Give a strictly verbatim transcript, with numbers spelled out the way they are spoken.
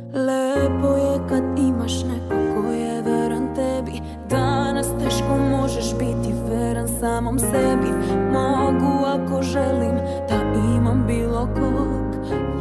Lepo je kad imaš neko ko je veran tebi. Danas teško možeš biti veran samom sebi. Mogu ako želim da imam bilo kog.